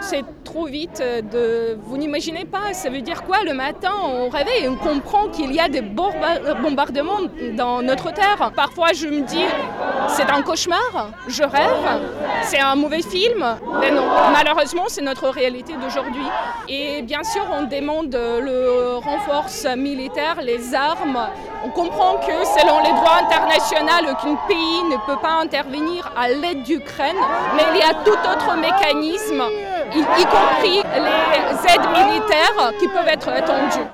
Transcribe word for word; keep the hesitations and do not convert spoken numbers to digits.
c'est trop vite. De... Vous n'imaginez pas, ça veut dire quoi? Le matin, on réveille et on comprend qu'il y a des bombardements dans notre terre. Parfois, je me dis, c'est un cauchemar, je rêve, c'est un mauvais film. Mais non, malheureusement, c'est notre réalité d'aujourd'hui. Et bien sûr, on demande le renfort militaire, les armes. On comprend que selon les droits internationaux, aucun pays ne peut pas intervenir à l'aide d'Ukraine, mais il y a tout autre mécanisme, y, y compris les aides militaires qui peuvent être attendues.